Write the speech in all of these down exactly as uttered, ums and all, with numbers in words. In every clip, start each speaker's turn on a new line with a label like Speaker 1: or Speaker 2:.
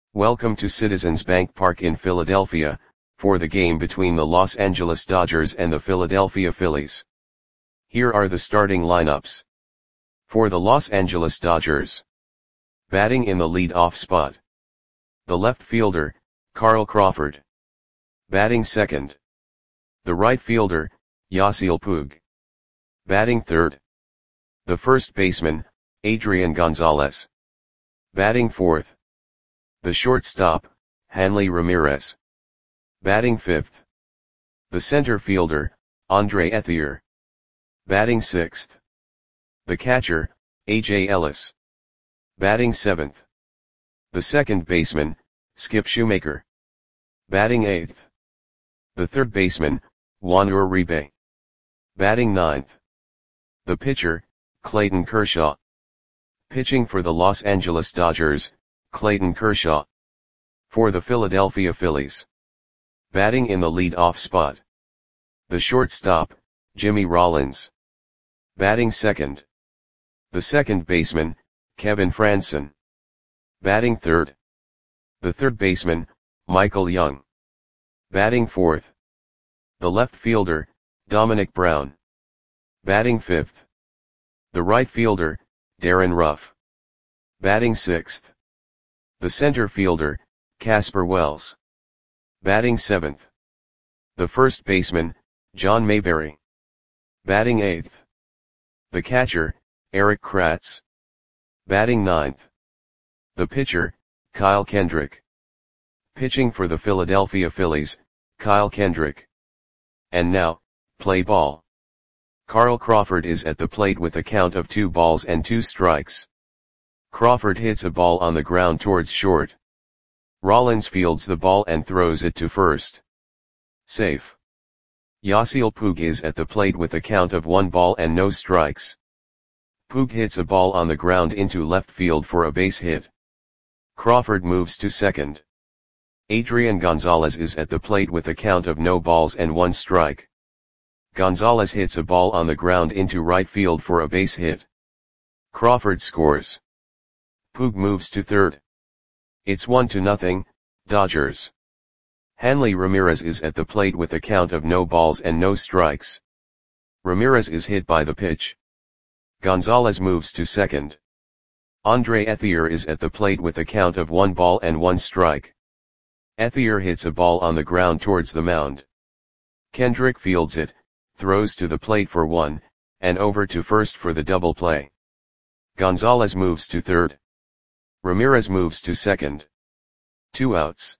Speaker 1: Welcome to Citizens Bank Park in Philadelphia, for the game between the Los Angeles Dodgers and the Philadelphia Phillies. Here are the starting lineups. For the Los Angeles Dodgers. Batting in the lead-off spot. The left fielder, Carl Crawford. Batting second. The right fielder, Yasiel Puig. Batting third. The first baseman, Adrian Gonzalez. Batting fourth. The shortstop, Hanley Ramirez. Batting fifth. The center fielder, Andre Ethier. Batting sixth. The catcher, A J Ellis. Batting seventh. The second baseman, Skip Shoemaker. Batting eighth. The third baseman, Juan Uribe. Batting ninth. The pitcher, Clayton Kershaw. Pitching for the Los Angeles Dodgers, Clayton Kershaw. For the Philadelphia Phillies. Batting in the lead-off spot. The shortstop, Jimmy Rollins. Batting second. The second baseman, Kevin Frandsen. Batting third. The third baseman, Michael Young. Batting fourth. The left fielder, Dominic Brown. Batting fifth. The right fielder, Darren Ruff. Batting sixth. The center fielder, Casper Wells. Batting seventh. The first baseman, John Mayberry. Batting eighth. The catcher, Erik Kratz. Batting ninth. The pitcher, Kyle Kendrick. Pitching for the Philadelphia Phillies, Kyle Kendrick. And now, play ball. Carl Crawford is at the plate with a count of two balls and two strikes. Crawford hits a ball on the ground towards short. Rollins fields the ball and throws it to first. Safe. Yasiel Puig is at the plate with a count of one ball and no strikes. Puig hits a ball on the ground into left field for a base hit. Crawford moves to second. Adrian Gonzalez is at the plate with a count of no balls and one strike. Gonzalez hits a ball on the ground into right field for a base hit. Crawford scores. Puig moves to third. It's one to nothing, Dodgers. Hanley Ramirez is at the plate with a count of no balls and no strikes. Ramirez is hit by the pitch. Gonzalez moves to second. Andre Ethier is at the plate with a count of one ball and one strike. Ethier hits a ball on the ground towards the mound. Kendrick fields it, throws to the plate for one, and over to first for the double play. Gonzalez moves to third. Ramirez moves to second. Two outs.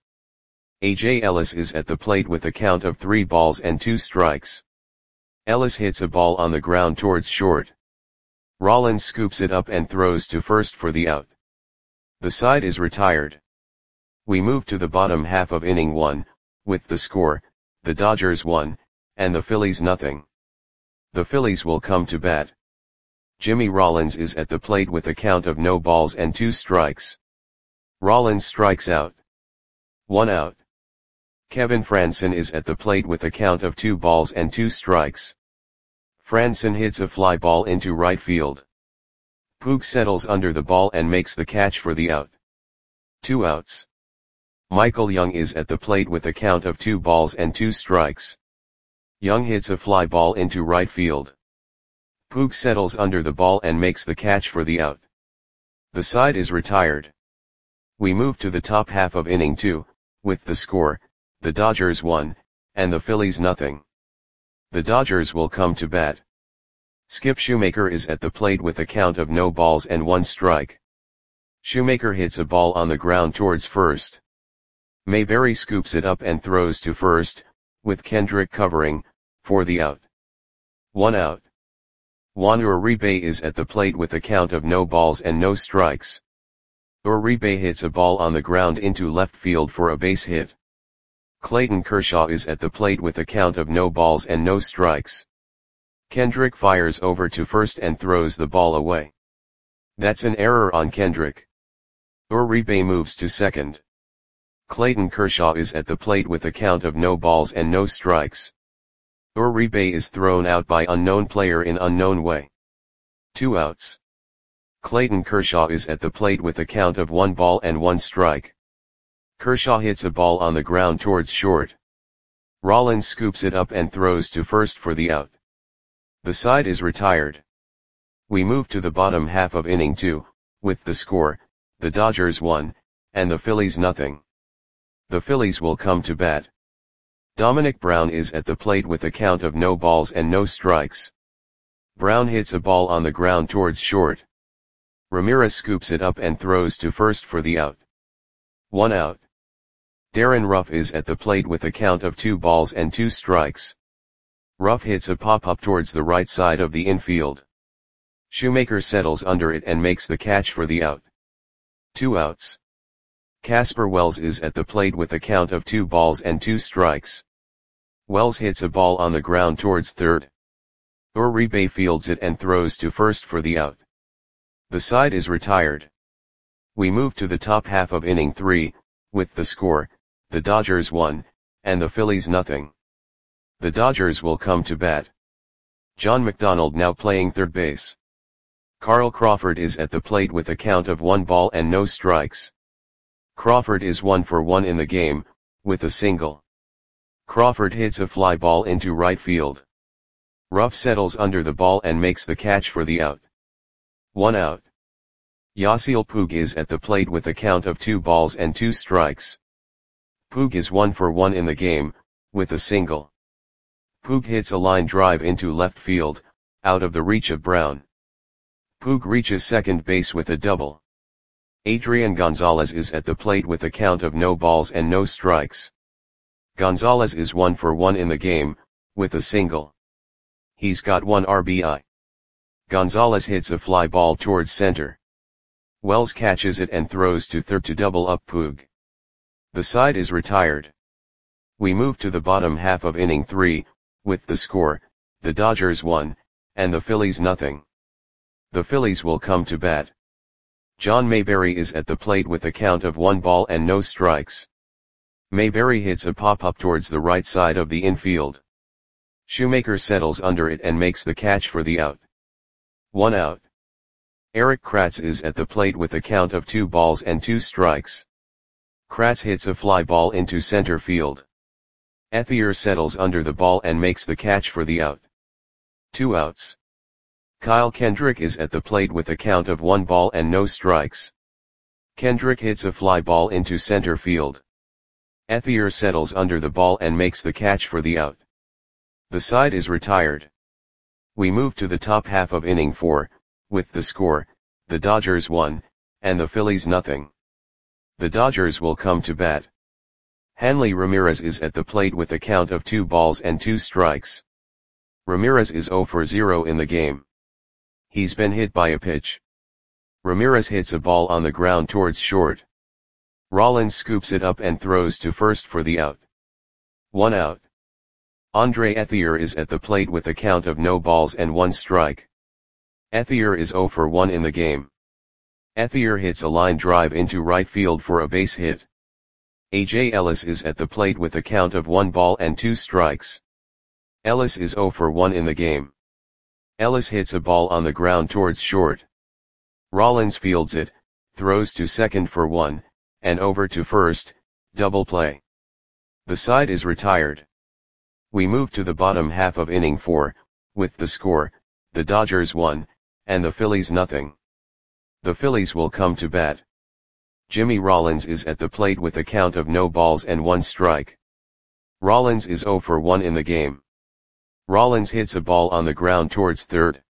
Speaker 1: A J Ellis is at the plate with a count of three balls and two strikes. Ellis hits a ball on the ground towards short. Rollins scoops it up and throws to first for the out. The side is retired. We move to the bottom half of inning one, with the score, the Dodgers one, and the Phillies nothing. The Phillies will come to bat. Jimmy Rollins is at the plate with a count of no balls and two strikes. Rollins strikes out. One out. Kevin Frandsen is at the plate with a count of two balls and two strikes. Frandsen hits a fly ball into right field. Puig settles under the ball and makes the catch for the out. Two outs. Michael Young is at the plate with a count of two balls and two strikes. Young hits a fly ball into right field. Puig settles under the ball and makes the catch for the out. The side is retired. We move to the top half of inning two, with the score, the Dodgers one, and the Phillies nothing. The Dodgers will come to bat. Skip Shoemaker is at the plate with a count of no balls and one strike. Shoemaker hits a ball on the ground towards first. Mayberry scoops it up and throws to first, with Kendrick covering, for the out. One out. Juan Uribe is at the plate with a count of no balls and no strikes. Uribe hits a ball on the ground into left field for a base hit. Clayton Kershaw is at the plate with a count of no balls and no strikes. Kendrick fires over to first and throws the ball away. That's an error on Kendrick. Uribe moves to second. Clayton Kershaw is at the plate with a count of no balls and no strikes. Uribe is thrown out by unknown player in unknown way. Two outs. Clayton Kershaw is at the plate with a count of one ball and one strike. Kershaw hits a ball on the ground towards short. Rollins scoops it up and throws to first for the out. The side is retired. We move to the bottom half of inning two, with the score, the Dodgers one, and the Phillies nothing. The Phillies will come to bat. Dominic Brown is at the plate with a count of no balls and no strikes. Brown hits a ball on the ground towards short. Ramirez scoops it up and throws to first for the out. One out. Darren Ruff is at the plate with a count of two balls and two strikes. Ruff hits a pop-up towards the right side of the infield. Shoemaker settles under it and makes the catch for the out. Two outs. Casper Wells is at the plate with a count of two balls and two strikes. Wells hits a ball on the ground towards third. Uribe fields it and throws to first for the out. The side is retired. We move to the top half of inning three, with the score, the Dodgers one, and the Phillies nothing. The Dodgers will come to bat. John McDonald now playing third base. Carl Crawford is at the plate with a count of one ball and no strikes. Crawford is one for one in the game, with a single. Crawford hits a fly ball into right field. Ruff settles under the ball and makes the catch for the out. One out. Yasiel Puig is at the plate with a count of two balls and two strikes. Puig is one for one in the game, with a single. Puig hits a line drive into left field, out of the reach of Brown. Puig reaches second base with a double. Adrian Gonzalez is at the plate with a count of no balls and no strikes. Gonzalez is one for one in the game, with a single. He's got one R B I. Gonzalez hits a fly ball towards center. Wells catches it and throws to third to double up Puig. The side is retired. We move to the bottom half of inning three, with the score, the Dodgers one, and the Phillies nothing. The Phillies will come to bat. John Mayberry is at the plate with a count of one ball and no strikes. Mayberry hits a pop-up towards the right side of the infield. Shoemaker settles under it and makes the catch for the out. One out. Eric Kratz is at the plate with a count of two balls and two strikes. Kratz hits a fly ball into center field. Ethier settles under the ball and makes the catch for the out. Two outs. Kyle Kendrick is at the plate with a count of one ball and no strikes. Kendrick hits a fly ball into center field. Ethier settles under the ball and makes the catch for the out. The side is retired. We move to the top half of inning four, with the score, the Dodgers one, and the Phillies nothing. The Dodgers will come to bat. Hanley Ramirez is at the plate with a count of two balls and two strikes. Ramirez is zero for zero in the game. He's been hit by a pitch. Ramirez hits a ball on the ground towards short. Rollins scoops it up and throws to first for the out. One out. Andre Ethier is at the plate with a count of no balls and one strike. Ethier is zero for one in the game. Ethier hits a line drive into right field for a base hit. A J Ellis is at the plate with a count of one ball and two strikes. Ellis is zero for one in the game. Ellis hits a ball on the ground towards short. Rollins fields it, throws to second for one, and over to first, double play. The side is retired. We move to the bottom half of inning four, with the score, the Dodgers one, and the Phillies nothing. The Phillies will come to bat. Jimmy Rollins is at the plate with a count of no balls and one strike. Rollins is zero for one in the game. Rollins hits a ball on the ground towards third.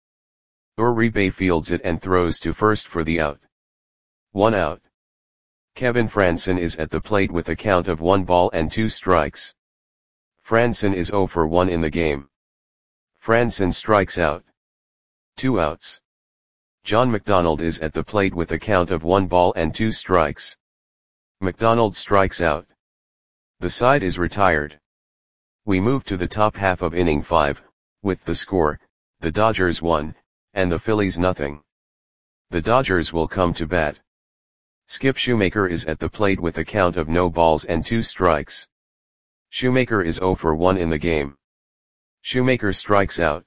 Speaker 1: Uribe fields it and throws to first for the out. One out. Kevin Frandsen is at the plate with a count of one ball and two strikes. Frandsen is zero for one in the game. Frandsen strikes out. Two outs. John McDonald is at the plate with a count of one ball and two strikes. McDonald strikes out. The side is retired. We move to the top half of inning five, with the score, the Dodgers one, and the Phillies nothing. The Dodgers will come to bat. Skip Shoemaker is at the plate with a count of no balls and two strikes. Shoemaker is zero for one in the game. Shoemaker strikes out.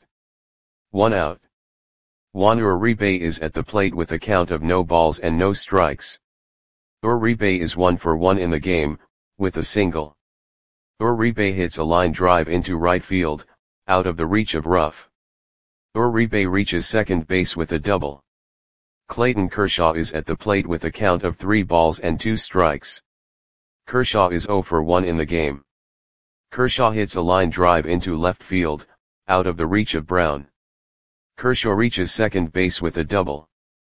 Speaker 1: One out. Juan Uribe is at the plate with a count of no balls and no strikes. Uribe is one for one in the game, with a single. Uribe hits a line drive into right field, out of the reach of Ruff. Uribe reaches second base with a double. Clayton Kershaw is at the plate with a count of three balls and two strikes. Kershaw is zero for one in the game. Kershaw hits a line drive into left field, out of the reach of Brown. Kershaw reaches second base with a double.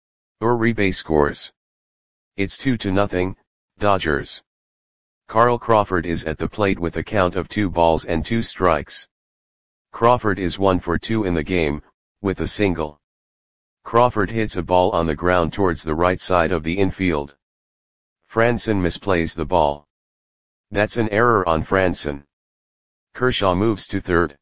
Speaker 1: Uribe scores. It's two to nothing, Dodgers. Carl Crawford is at the plate with a count of two balls and two strikes. Crawford is one for two in the game, with a single. Crawford hits a ball on the ground towards the right side of the infield. Franson misplays the ball. That's an error on Franson. Kershaw moves to third.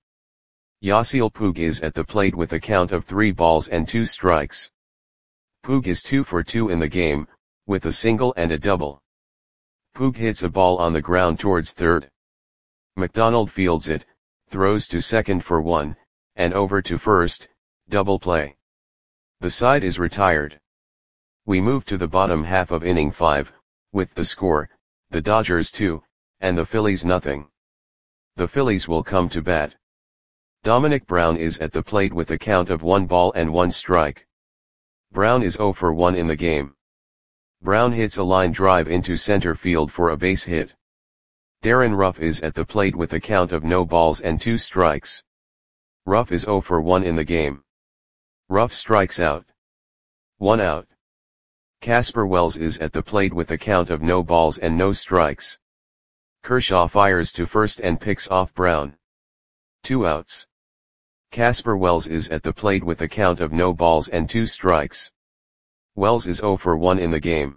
Speaker 1: Yasiel Puig is at the plate with a count of three balls and two strikes. Puig is two for two in the game, with a single and a double. Puig hits a ball on the ground towards third. McDonald fields it, throws to second for one, and over to first, double play. The side is retired. We move to the bottom half of inning five, with the score, the Dodgers two, and the Phillies nothing. The Phillies will come to bat. Dominic Brown is at the plate with a count of one ball and one strike. Brown is zero for one in the game. Brown hits a line drive into center field for a base hit. Darren Ruff is at the plate with a count of no balls and two strikes. Ruff is zero for one in the game. Ruff strikes out. One out. Casper Wells is at the plate with a count of no balls and no strikes. Kershaw fires to first and picks off Brown. Two outs. Casper Wells is at the plate with a count of no balls and two strikes. Wells is zero for one in the game.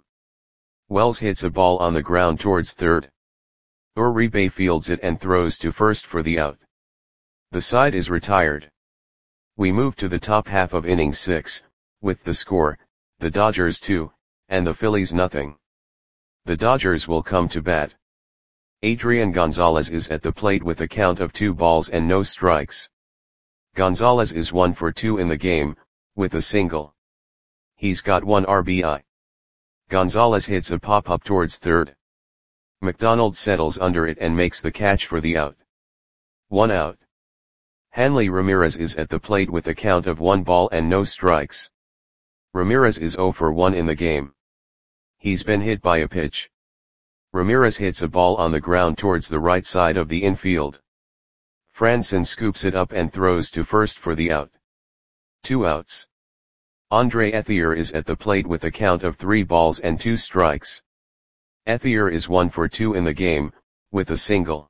Speaker 1: Wells hits a ball on the ground towards third. Uribe fields it and throws to first for the out. The side is retired. We move to the top half of inning six, with the score, the Dodgers two, and the Phillies nothing. The Dodgers will come to bat. Adrian Gonzalez is at the plate with a count of two balls and no strikes. Gonzalez is one for two in the game, with a single. He's got one R B I. Gonzalez hits a pop-up towards third. McDonald settles under it and makes the catch for the out. One out. Hanley Ramirez is at the plate with a count of one ball and no strikes. Ramirez is zero for one in the game. He's been hit by a pitch. Ramirez hits a ball on the ground towards the right side of the infield. Franson scoops it up and throws to first for the out. Two outs. Andre Ethier is at the plate with a count of three balls and two strikes. Ethier is one for two in the game, with a single.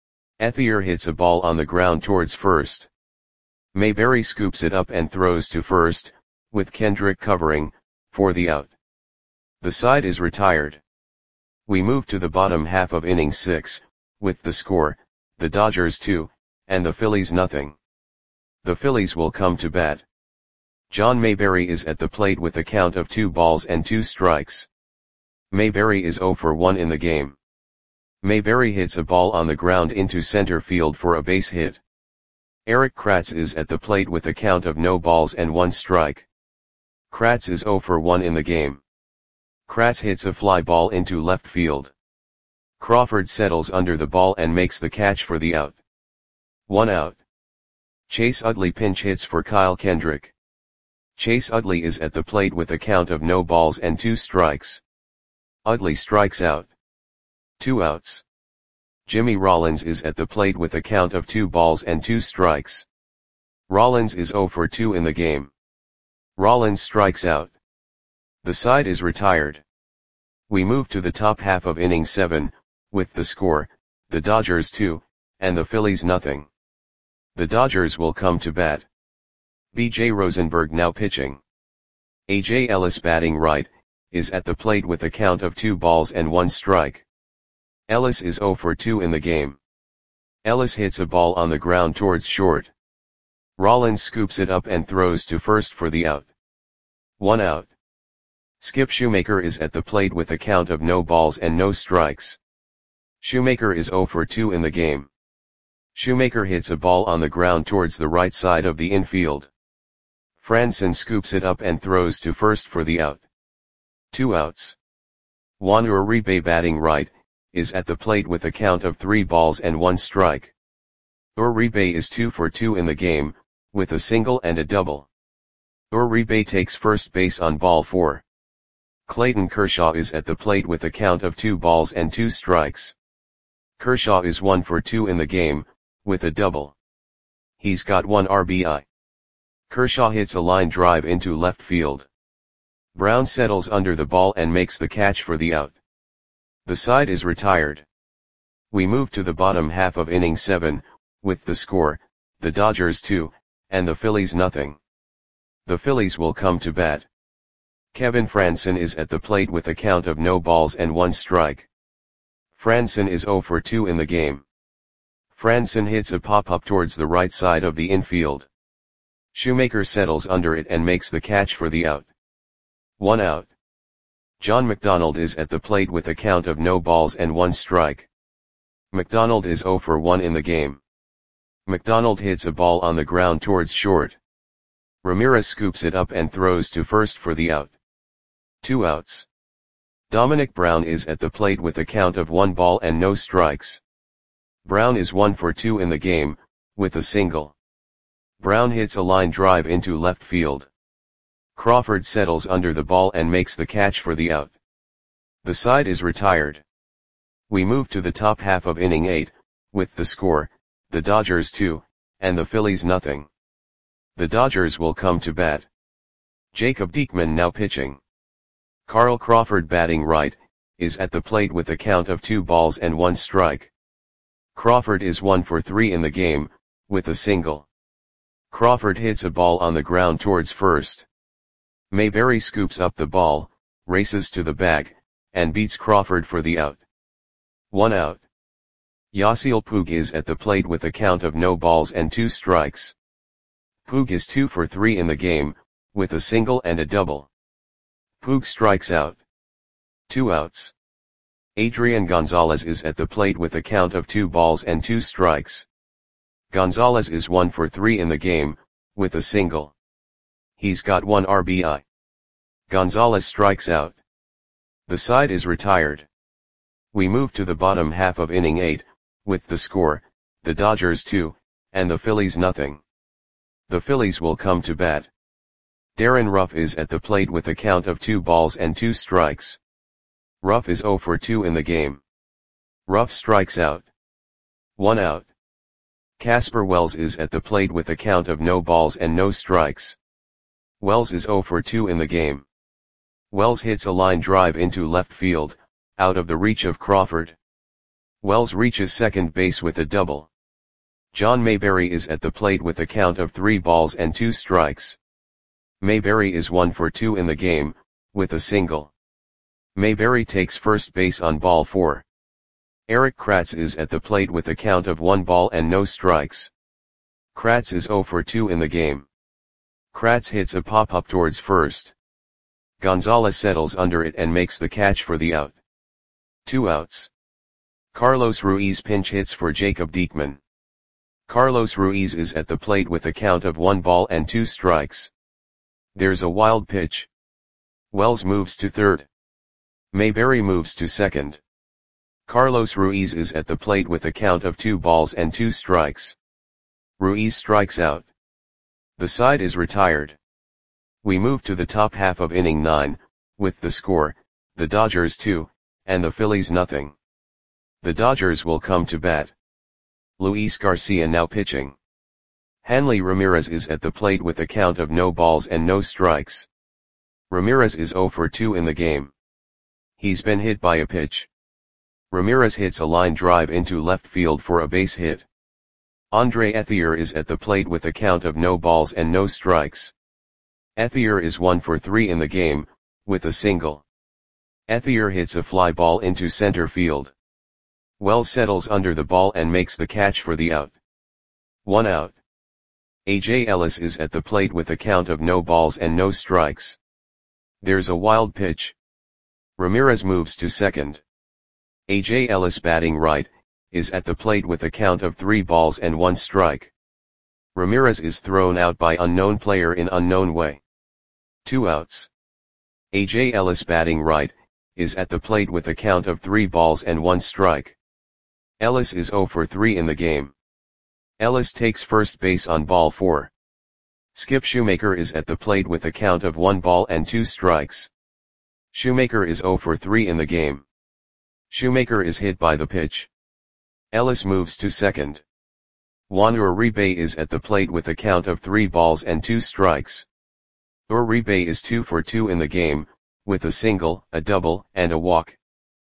Speaker 1: Ethier hits a ball on the ground towards first. Mayberry scoops it up and throws to first, with Kendrick covering, for the out. The side is retired. We move to the bottom half of inning six, with the score, the Dodgers two, and the Phillies nothing. The Phillies will come to bat. John Mayberry is at the plate with a count of two balls and two strikes. Mayberry is zero for one in the game. Mayberry hits a ball on the ground into center field for a base hit. Eric Kratz is at the plate with a count of no balls and one strike. Kratz is zero for one in the game. Kratz hits a fly ball into left field. Crawford settles under the ball and makes the catch for the out. One out. Chase Utley pinch hits for Kyle Kendrick. Chase Utley is at the plate with a count of no balls and two strikes. Utley strikes out. Two outs. Jimmy Rollins is at the plate with a count of two balls and two strikes. Rollins is zero for two in the game. Rollins strikes out. The side is retired. We move to the top half of inning seven, with the score, the Dodgers two, and the Phillies nothing. The Dodgers will come to bat. B J Rosenberg now pitching. A J Ellis batting right, is at the plate with a count of two balls and one strike. Ellis is zero for two in the game. Ellis hits a ball on the ground towards short. Rollins scoops it up and throws to first for the out. One out. Skip Shoemaker is at the plate with a count of no balls and no strikes. Shoemaker is zero for two in the game. Shoemaker hits a ball on the ground towards the right side of the infield. Franson scoops it up and throws to first for the out. Two outs. Juan Uribe batting right, is at the plate with a count of three balls and one strike. Uribe is two for two in the game, with a single and a double. Uribe takes first base on ball four. Clayton Kershaw is at the plate with a count of two balls and two strikes. Kershaw is one for two in the game, with a double. He's got one R B I. Kershaw hits a line drive into left field. Brown settles under the ball and makes the catch for the out. The side is retired. We move to the bottom half of inning seven, with the score, the Dodgers two, and the Phillies nothing. The Phillies will come to bat. Kevin Frandsen is at the plate with a count of no balls and one strike. Frandsen is zero for two in the game. Frandsen hits a pop-up towards the right side of the infield. Shoemaker settles under it and makes the catch for the out. One out. John McDonald is at the plate with a count of no balls and one strike. McDonald is zero for one in the game. McDonald hits a ball on the ground towards short. Ramirez scoops it up and throws to first for the out. Two outs. Dominic Brown is at the plate with a count of one ball and no strikes. Brown is one for two in the game, with a single. Brown hits a line drive into left field. Crawford settles under the ball and makes the catch for the out. The side is retired. We move to the top half of inning eight, with the score, the Dodgers two, and the Phillies nothing. The Dodgers will come to bat. Jacob Diekman now pitching. Carl Crawford batting right, is at the plate with a count of two balls and one strike. Crawford is one for three in the game, with a single. Crawford hits a ball on the ground towards first. Mayberry scoops up the ball, races to the bag, and beats Crawford for the out. One out. Yasiel Puig is at the plate with a count of no balls and two strikes. Puig is two for three in the game, with a single and a double. Puig strikes out. Two outs. Adrian Gonzalez is at the plate with a count of two balls and two strikes. Gonzalez is one for three in the game, with a single. He's got one R B I. Gonzalez strikes out. The side is retired. We move to the bottom half of inning eight, with the score, the Dodgers two, and the Phillies nothing. The Phillies will come to bat. Darren Ruff is at the plate with a count of two balls and two strikes. Ruff is zero for two in the game. Ruff strikes out. One out. Casper Wells is at the plate with a count of no balls and no strikes. Wells is zero for two in the game. Wells hits a line drive into left field, out of the reach of Crawford. Wells reaches second base with a double. John Mayberry is at the plate with a count of three balls and two strikes. Mayberry is one for two in the game, with a single. Mayberry takes first base on ball four. Eric Kratz is at the plate with a count of one ball and no strikes. Kratz is zero for two in the game. Kratz hits a pop-up towards first. Gonzalez settles under it and makes the catch for the out. Two outs. Carlos Ruiz pinch hits for Jacob Diekman. Carlos Ruiz is at the plate with a count of one ball and two strikes. There's a wild pitch. Wells moves to third. Mayberry moves to second. Carlos Ruiz is at the plate with a count of two balls and two strikes. Ruiz strikes out. The side is retired. We move to the top half of inning nine, with the score, the Dodgers two, and the Phillies nothing. The Dodgers will come to bat. Luis Garcia now pitching. Hanley Ramirez is at the plate with a count of no balls and no strikes. Ramirez is zero for two in the game. He's been hit by a pitch. Ramirez hits a line drive into left field for a base hit. Andre Ethier is at the plate with a count of no balls and no strikes. Ethier is one for three in the game, with a single. Ethier hits a fly ball into center field. Wells settles under the ball and makes the catch for the out. One out. A J Ellis is at the plate with a count of no balls and no strikes. There's a wild pitch. Ramirez moves to second. A J Ellis batting right, is at the plate with a count of three balls and one strike. Ramirez is thrown out by unknown player in unknown way. Two outs. A J Ellis batting right, is at the plate with a count of three balls and one strike. Ellis is zero for three in the game. Ellis takes first base on ball four. Skip Shoemaker is at the plate with a count of one ball and two strikes. Shoemaker is zero for three in the game. Shoemaker is hit by the pitch. Ellis moves to second. Juan Uribe is at the plate with a count of three balls and two strikes. Uribe is two for two in the game, with a single, a double, and a walk.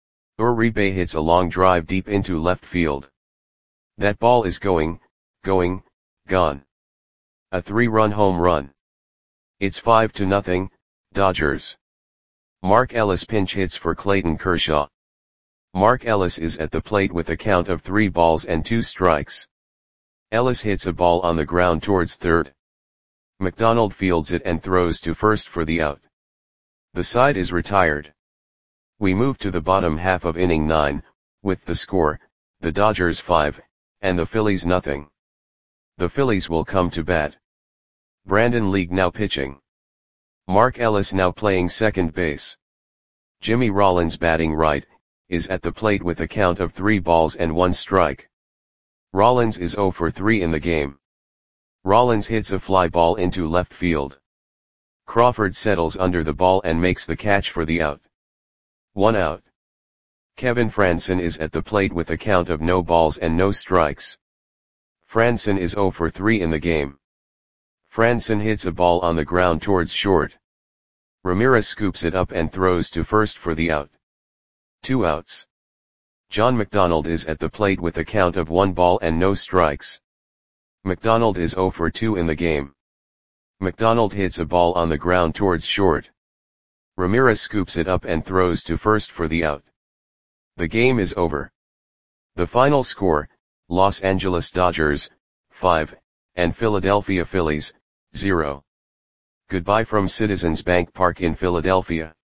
Speaker 1: Uribe hits a long drive deep into left field. That ball is going, going, gone. A three-run home run. It's five to nothing, Dodgers. Mark Ellis pinch hits for Clayton Kershaw. Mark Ellis is at the plate with a count of three balls and two strikes. Ellis hits a ball on the ground towards third. McDonald fields it and throws to first for the out. The side is retired. We move to the bottom half of inning nine, with the score, the Dodgers five, and the Phillies nothing. The Phillies will come to bat. Brandon League now pitching. Mark Ellis now playing second base. Jimmy Rollins batting right, is at the plate with a count of three balls and one strike. Rollins is zero for three in the game. Rollins hits a fly ball into left field. Crawford settles under the ball and makes the catch for the out. One out. Kevin Frandsen is at the plate with a count of no balls and no strikes. Frandsen is zero for three in the game. Frandsen hits a ball on the ground towards short. Ramirez scoops it up and throws to first for the out. Two outs. John McDonald is at the plate with a count of one ball and no strikes. McDonald is zero for two in the game. McDonald hits a ball on the ground towards short. Ramirez scoops it up and throws to first for the out. The game is over. The final score, Los Angeles Dodgers, five, and Philadelphia Phillies, zero. Goodbye from Citizens Bank Park in Philadelphia.